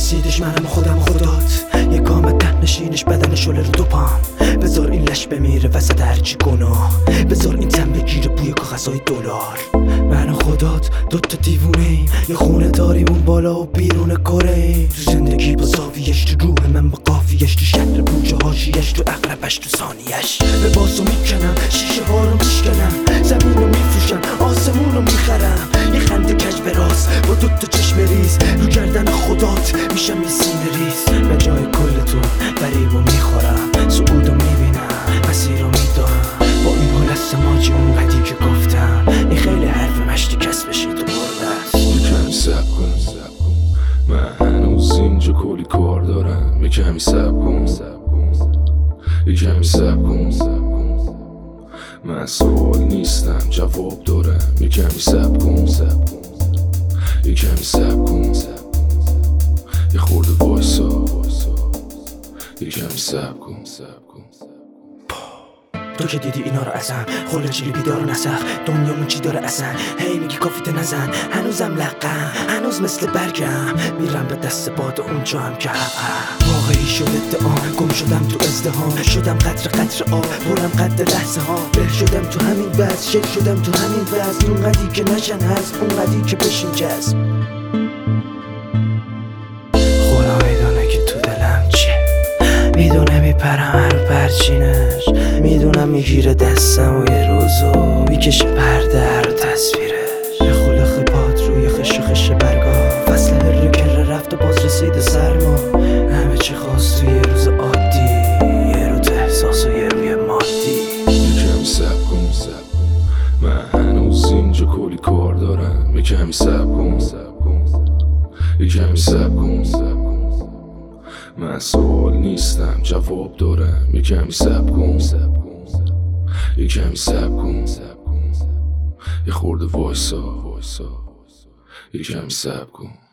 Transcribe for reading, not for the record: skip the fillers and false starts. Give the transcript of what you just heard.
رسیدش منم خودم خدات، یه گام ده نشینش بدن شله رو دو پام. بذار این لش بمیره وسط هرچی گناه، بذار این تن بگیره بوی کاغذهای دلار. من و خدات دوتا دیوونه ایم، یه خونه داریم اون بالا و بیرون کره ایم. تو زندگی با زاویش، تو روح من با قافیش، تو شهر بوجه هاشیش، تو اقربش، تو ثانیش. به باسو میکنم، شیشه ها رو میشکنم، زمین رو میفروشم، آسمون رو میخرم. یه خنده کج به راست با دوتا چشم ریز، رو گردن خدات میشم یه سینه ریز. به جای کل تو فریبو میخورم، سعودو میبینم، مسیر رو میدارم. با این حال از سماجی اونقدی که گفتم، این خیلی حرف مشتی کس بشی تو بردست. کمی سب کن، من هنوز اینجا کلی کار دارم. یه کمی سب کن، یه کمی سب کن. من سوال نیستم جواب دارم. یه کمی سب کن، یه کمی سب کن. یه خورده وایسا، یه کمی سب کن. تو که دیدی اینا رو ازم، خل چیلی بیدار نسخ، دنیامون چی داره اصلا؟ هی میگی کافیت نزن، هنوزم لقم، هنوز مثل برگم میرم به دست باد اونجا هم که حقم. واقعی شد ادعام، گم شدم تو ازدهام، شدم قطر آب، برم قد لحظه ها. له شدم تو همین وز، شک شدم تو همین وز، اونقدی که نشن هست، اونقدی که بشین جذب. خدا میدونه که تو دلم چیه، میدونه میپرم رو پرچینش، میدونم میگیره دستم و یه روزو میکشه پرده رو تصویرش. لخ پات روی خش برگا، فصل هر کره رفت و باز رسید سرما. همه چی خواست تو یه روز عادی، یه رو تو احساس و یه روی مادی. یه کمی سب کن، من هنوز اینجا کلی کار دارم. یه کمی سب کن، یه کمی سب کن. من سوال نیستم جواب دارم. یه کمی سب کن، یه کمی سب کن. یه خورده وایسا، یه کمی سب کن.